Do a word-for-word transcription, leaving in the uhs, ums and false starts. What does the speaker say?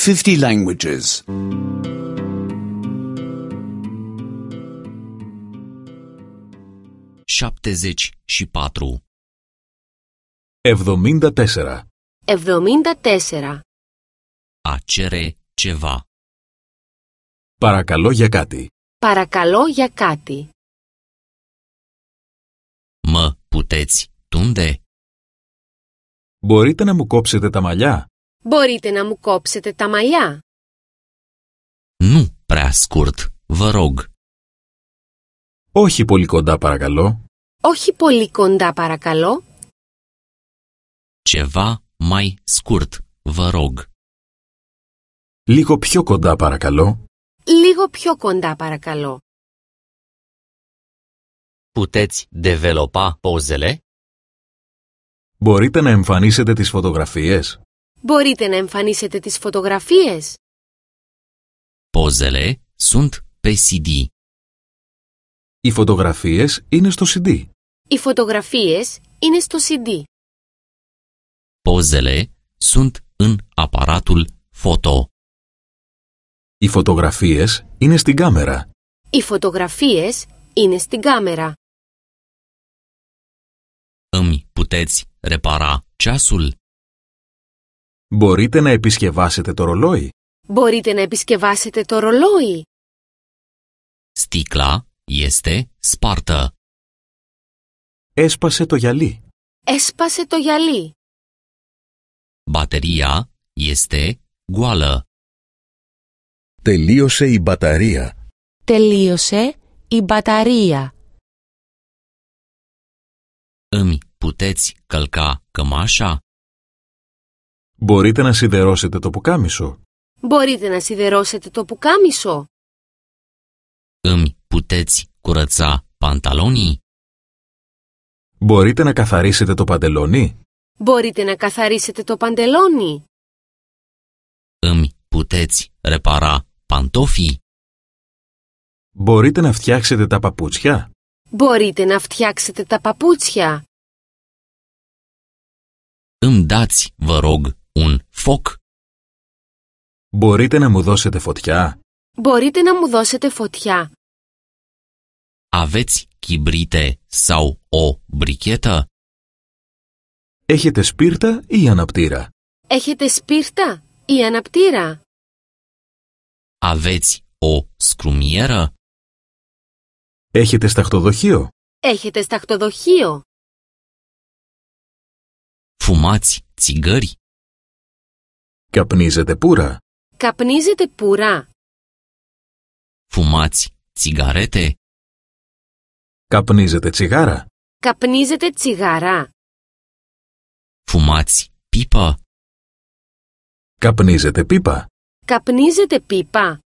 fifty languages. șaptezeci și patru. εβδομήντα τέσσερα. εβδομήντα τέσσερα. A cere ceva. Παρακαλώ για κάτι. Παρακαλώ για κάτι. Mă puteți tunde? Μπορείτε να μου κόψετε τα μαλλιά? Μπορείτε να μου κόψετε τα μαλλιά? Nu prea scurt, vă rog. Όχι πολύ κοντά παρακαλώ. Όχι πολύ κοντά παρακαλώ. Ceva mai scurt, vă rog. Λίγο πιο κοντά παρακαλώ. Λίγο πιο κοντά παρακαλώ. Puteți developa pozele? Μπορείτε να εμφανίσετε τις φωτογραφίες? Μπορείτε να εμφανίσετε τις φωτογραφίες? Pozele sunt pe σι ντι. Οι φωτογραφίες είναι στο σι ντι. Οι φωτογραφίες είναι στο σι ντι. Pozele sunt în aparatul foto. Οι φωτογραφίες είναι στην κάμερα. Οι φωτογραφίες είναι στην κάμερα. Îmi puteți repara ceasul? Μπορείτε να επισκευάσετε το ρολόι? Μπορείτε να επισκευάσετε το ρολόι? Sticla este spartă. Έσπασε το γυαλί. Έσπασε το γυαλί. Bateria este goală. Τελείωσε η μπαταρία. Τελείωσε η μπαταρία. Îmi puteți călca cămașa? Μπορείτε να σιδερώσετε το πουκάμισο? Μπορείτε να σιδερώσετε το πουκάμισο? Îmi puteți curăța pantalonii? Μπορείτε να καθαρίσετε το παντελόνι? Μπορείτε να καθαρίσετε το παντελόνι? Îmi puteți repara pantofii? Μπορείτε να φτιάξετε τα παπούτσια? Μπορείτε να φτιάξετε τα παπούτσια? Îmi dați, vă rog, un foc? Μπορείτε να μου δώσετε φωτιά? Μπορείτε να μου δώσετε φωτιά? Aveți chibrite sau o brichetă? Έχετε σπίρτα ή αναπτήρα? Έχετε σπίρτα ή αναπτήρα? Aveți o scrumieră? Έχετε σταχτοδοχείο? Έχετε σταχτοδοχείο? Fumați țigări? Καπνίζετε πούρα? Καπνίζετε πουρά? Fumați țigarete? Καπνίζετε τσιγάρα? Καπνίζετε τσιγαρά? Fumați pipă? Καπνίζετε πίπα? Καπνίζετε πίπα?